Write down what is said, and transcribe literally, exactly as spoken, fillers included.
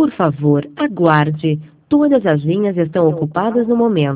Por favor, aguarde. Todas as linhas estão ocupadas no momento.